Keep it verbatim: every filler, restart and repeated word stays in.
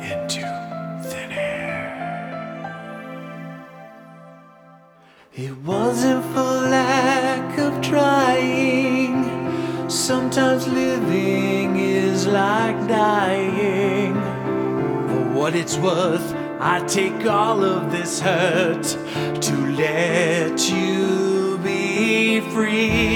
into thin air. It wasn't for lack of trying. Sometimes living is like dying. For what it's worth, I take all of this hurt to let you be free.